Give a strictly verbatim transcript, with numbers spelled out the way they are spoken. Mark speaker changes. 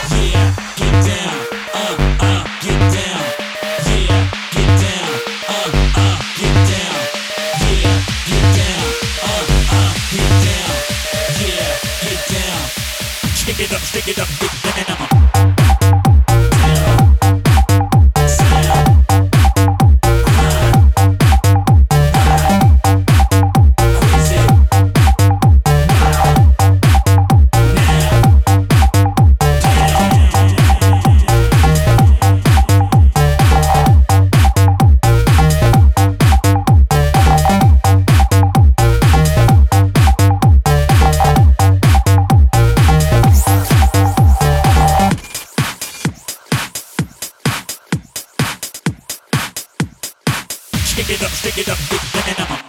Speaker 1: Yeah, get down. Uh, uh, get down. Yeah, get down. Uh, uh, get down. Yeah, get down. Uh, uh, get down. Yeah, get down. Stick it up, stick it up, get down. Stick it up, stick it up, get down.